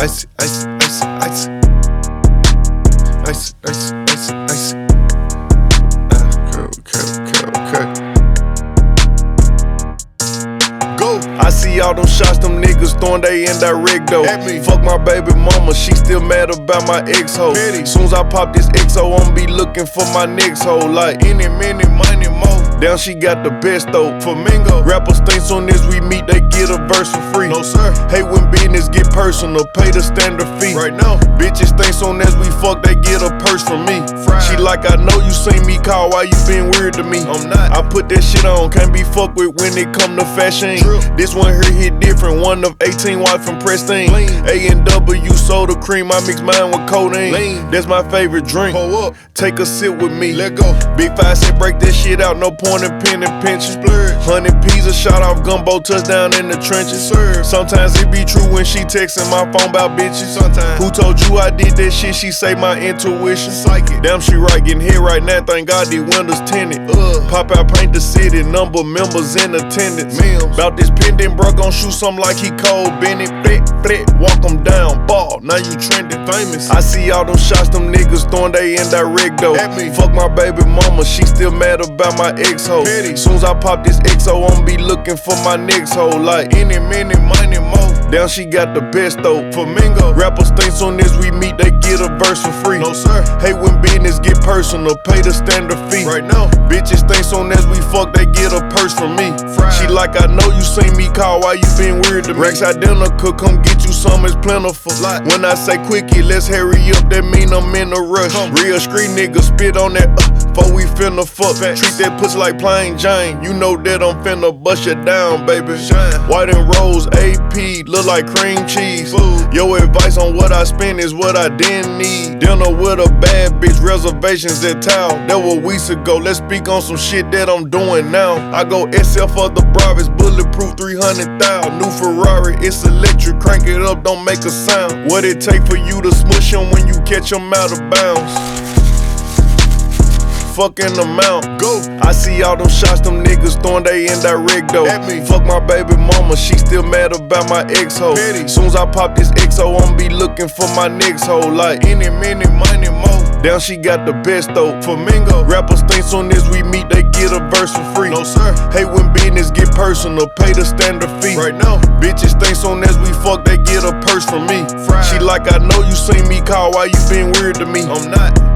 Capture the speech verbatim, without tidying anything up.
ice, ice, ice, ice, ice, ice, ice, ice. Okay, okay, okay, okay. Go. I see all them shots, them niggas throwing they indirect though. At me. Fuck my baby mama, she still mad about my ex-ho. Soon as I pop this X O, I'ma be looking for my next hoe. Like any minute, money more. Down she got the best though. Flamingo. Rappers think soon as we meet, they get a verse for free. No sir. Hate when business get personal, pay the standard fee. Right now. Bitches think soon as we fuck, they get a purse from me. Fried. She like, I know you seen me call, why you been weird to me? I'm not. I put that shit on, can't be fucked with when it come to fashion. True. This one here hit different, one of eighteen watts from Pristine. Lean. A and W soda cream, I mix mine with codeine. Lean. That's my favorite drink. Pull up. Take a sip with me. Let go. Big five said break that shit out, no point in pen and pinches. Hundred peas a shot off gumbo, touchdown in the trenches. Sir. Sometimes it be true when she texting my phone about bitches. Sometimes. Who told you I did that shit? She say my intuition. Psychic. Damn, she right, getting hit right now. Thank God these windows tinted. Ugh. Pop out, paint the city, number members in attendance. Mims. About this pendant, bro, gon' shoot something like he cold. Bennett, flat, flat, walk him down, ball. Now you trending, famous. I see all them shots, them niggas throwing they indirect though. At me. Fuck my baby mama, she still mad about my ex-ho. Soon as I pop this X O, I'ma be looking for my next hoe. Like any minute, money more. Down she got the best though. Flamingo. Rappers think soon as we meet, they get a verse for free. No sir. Hate when business get personal, pay the standard fee. Right now. Bitches think soon as we fuck, they get a purse from me. Fried. She like, I know you seen me call, why you been weird to me? Rex identical, come get you some, it's plentiful. Like. When I say quickie, let's hurry up, that mean I'm in a rush. Come. Real street nigga spit on that uh, before we finna fuck. Facts. Treat that pussy like plain Jane, you know that I'm finna bust you down, baby. Shine. White and rose, A P, look like cream cheese. Food. Your advice on what I spend is what I didn't need. Dinner with a bad bitch, reservations at town. That was weeks ago, let's speak on some shit that I'm doing now. I go S L for the Bravis, bulletproof three hundred thousand. New Ferrari, it's electric, crank it up, don't make a sound. What it take for you to smush him when you catch him out of bounds? Fucking amount. Go. I see all them shots, them niggas throwing they indirect though. At me. Fuck my baby mama, she still mad about my ex-ho. Soon as I pop this X O, I'ma be looking for my next hoe. Like any minute, money more. Down she got the best though. Flamingo. Rappers think soon as we meet, they get a verse for free. No sir. Hate when business get personal, pay the standard fee. Right now. Bitches think soon as we fuck, they get a purse from me. Fried. She like, I know you seen me call, why you been weird to me? I'm not.